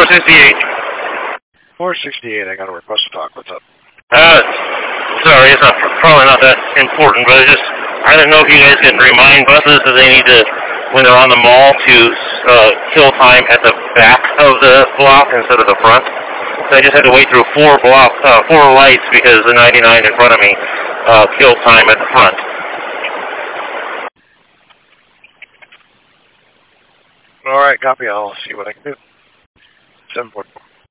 468. 468, I got a request to talk. What's up? Sorry, it's probably not that important, but I don't know if you guys can remind buses that they need to, when they're on the mall, to kill time at the back of the block instead of the front. So I just had to wait through four lights because the 99 in front of me killed time at the front. All right, copy. I'll see what I can do. 744.